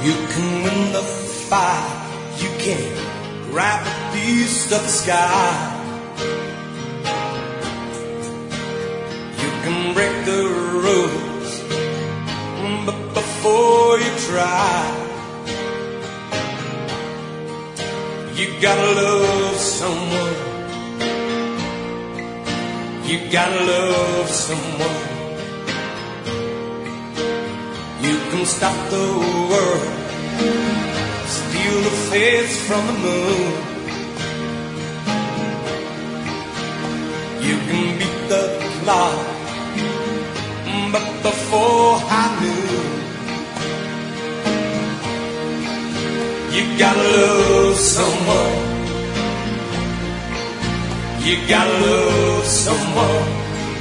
You can win the fight, you can grab a piece of the sky. You can break the rules, but before you try, you gotta love someone. You gotta love someone. You can stop the world, steal the face from the moon. You can beat the clock, but before high noon, you gotta love someone. You gotta love someone.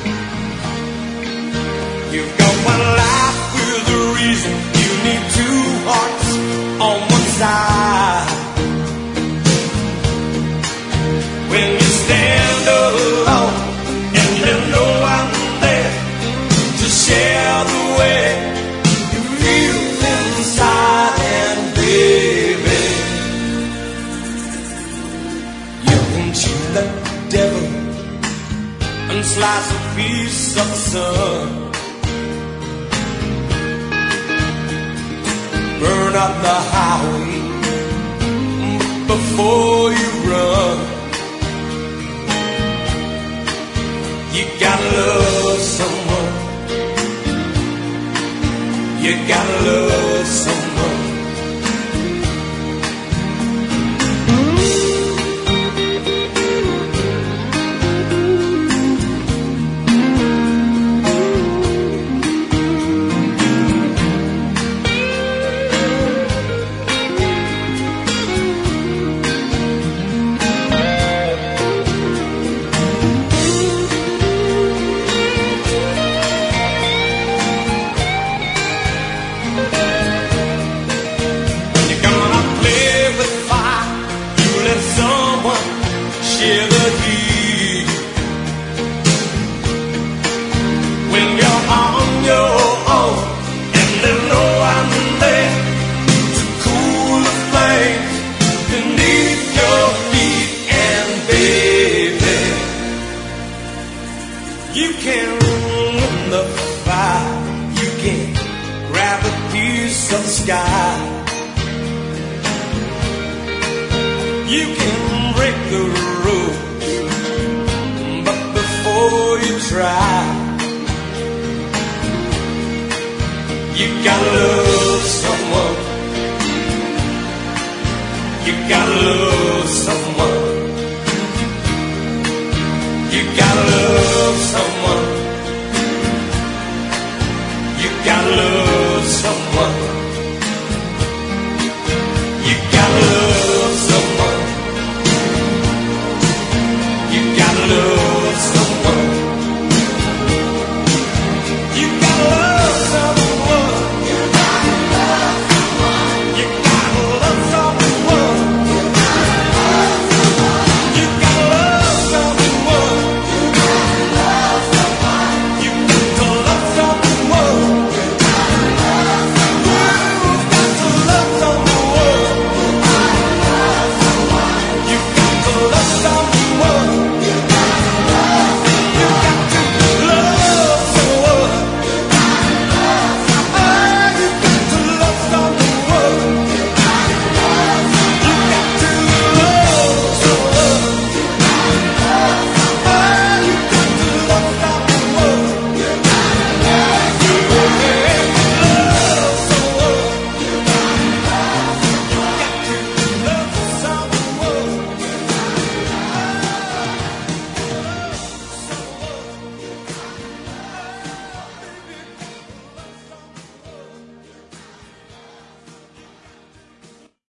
You've got one life with a reason. You need two hearts on one side. When you stand alone and there's no one there to share the way you feel inside, and baby, you can cheat the devil and slice a piece of the sun. Burn up the highway before you run. You gotta love someone. You gotta love someone. Share the heat. When you're on your own and there's no one there to cool the flames beneath your feet, and baby, you can win the fight. You can grab a piece of the sky. You can break the rules, but before you try, you gotta love someone. You gotta love someone.